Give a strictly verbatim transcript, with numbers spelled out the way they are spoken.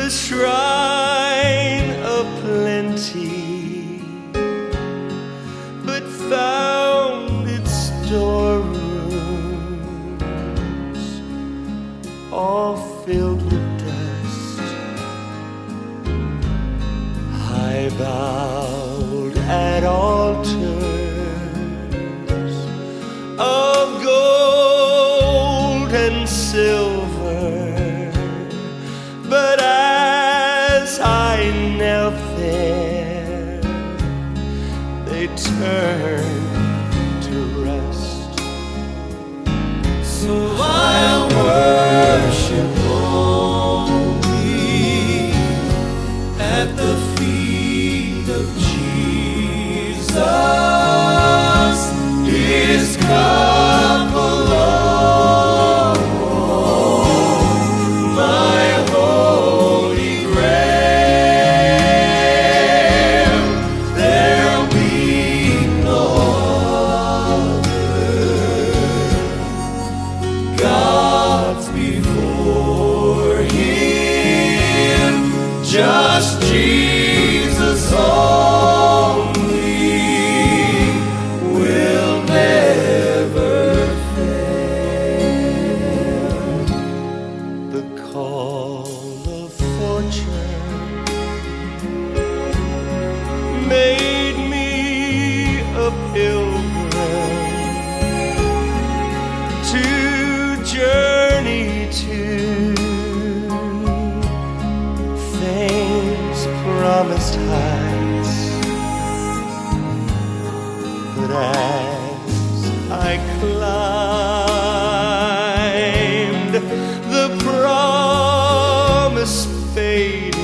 the shrine of plenty, but found its storerooms all filled with dust. I bowed at altars of gold and silver, but as I knelt there, they turned to rust. So I'll worship only at the feet of Jesus, His cup alone, my holy grail. There'll be no other gods before Him, just Jesus only will never fail. The call of fortune made me a pilgrim to journey to fame's promised heights. But as I climbed, the promise faded,